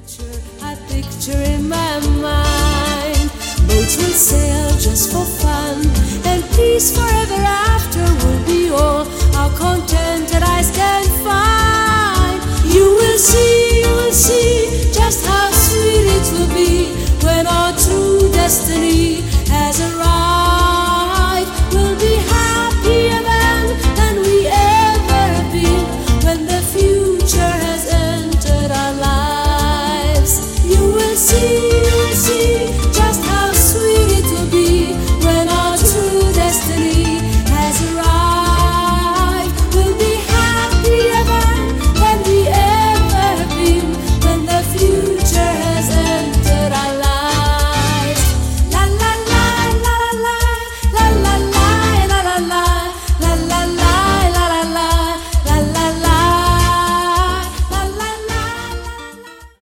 I picture in my mind, boats will sail just for fun, and peace forever after will be all how contented I can find. You will see,